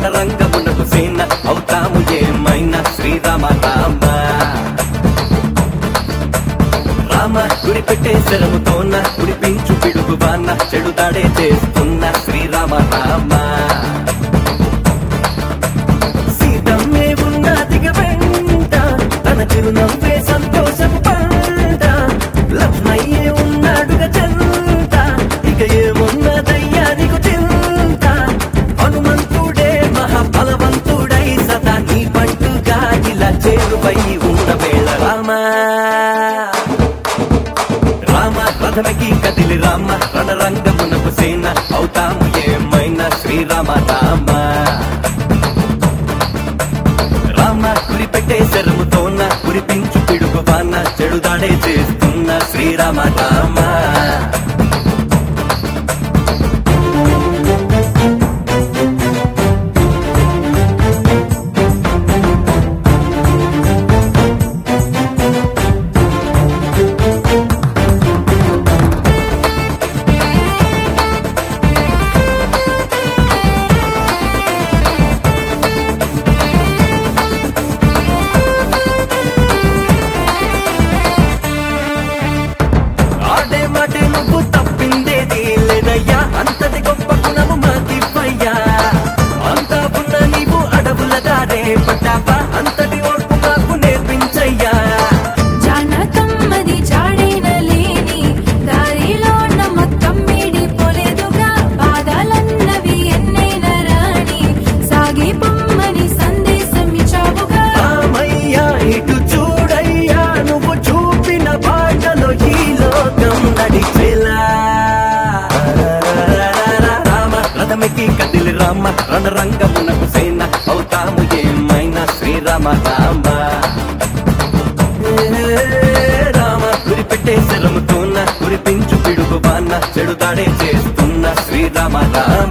రణరంగమునకు సేన అవుతాము ఏమైనా శ్రీరామ రామ రామ గురిపెట్టే శరముతోన గురిపించు పిడుగువాన చెడుదాడే చేస్తున్న శ్రీరామ రామ సీతమ్మే ఉన్న దిగ వెంట తన చిరునవ్వే సంతోషపు పంట లక్ష్మయ్యే ఉన్నాడుగా చెంత ఇక ఏమున్నదయ్యా నీకు చింత హనుమంతుడే మహాబలవంతుడై సదా నీ పంటుగా ఇలా చేరువై ఉన్న వేళ రామ రామ రథమకి కదిలి రామ రణరంగమునకు సేన అవుతాము ఏమైనా శ్రీరామ రామ రామ గురిపెట్టే శరముతోన గురిపించు పిడుగువాన చెడుదాడే చేస్తున్న శ్రీరామ రామ అంతటి గొప్ప గుణము మాకివ్వయ్యా అంతా ఉన్న నీవు అడవుల దారే పట్టావా అంతటి ఓర్పు మాకు నేర్పించయ్యా జానకమ్మది జాడేన లేని దారిలో నమ్మకం మీడిపోలేదుగా బాధలన్నవి ఎన్నైనా రాని సాగి పొమ్మని సందేశం ఇచ్చావుగా రామయ్యా ఇటు చూడయ్యా నువ్వు చూపిన బాటలో ఈ లోకం నడిచేలా రథమికి కదిలి రామ రణరంగమునకు సేన అవుతాము ఏమైనా శ్రీరామ రామ రామ గురిపెట్టే శరముతోన గురిపించు పిడుగువాన చెడుదాడే చేస్తున్న శ్రీరామ రామ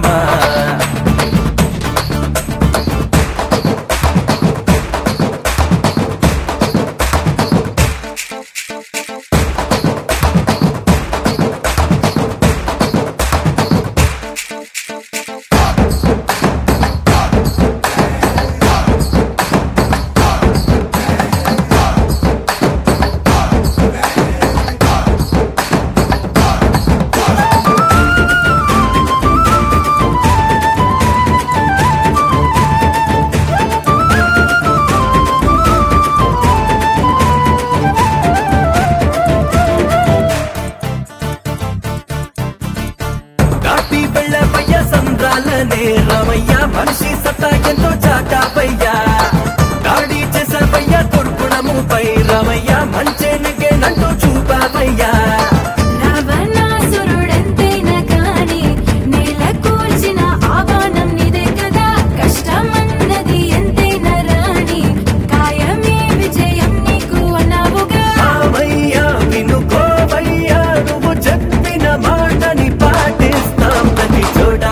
దాటి వెళ్ళబయ్యా సంద్రాలనే రామయ్య మనిషి సత్తా ఎంతో చాటాపయ్యా దాడి చేసావయ్యా తొడుకుణముపై రామయ్య మంచేనకే నంటూ చూపావయ్యా రావణాసురుడెంతైనా కాని నేల కూల్చిన ఆహ్వానం నీదే కదా కష్టమన్నది ఎంతైనా రాని కాయమే విజయం నీకు అన్నావుగా రామయ్య వినుకోవయ్యా నువ్వు చెప్పిన మాటని పాటిస్తాం ప్రతి చోడా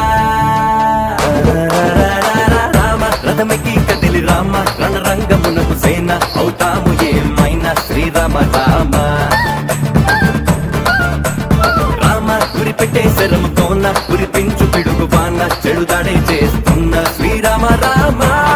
రామ రథమికి కదిలి రామ రణరంగమునకు సేన అవుతాము ఏమైనా శ్రీరామ రామ రామ గురిపెట్టే శరముతోన గురిపించు పిడుగువాన చెడుదాడే చేస్తున్న శ్రీరామ రామ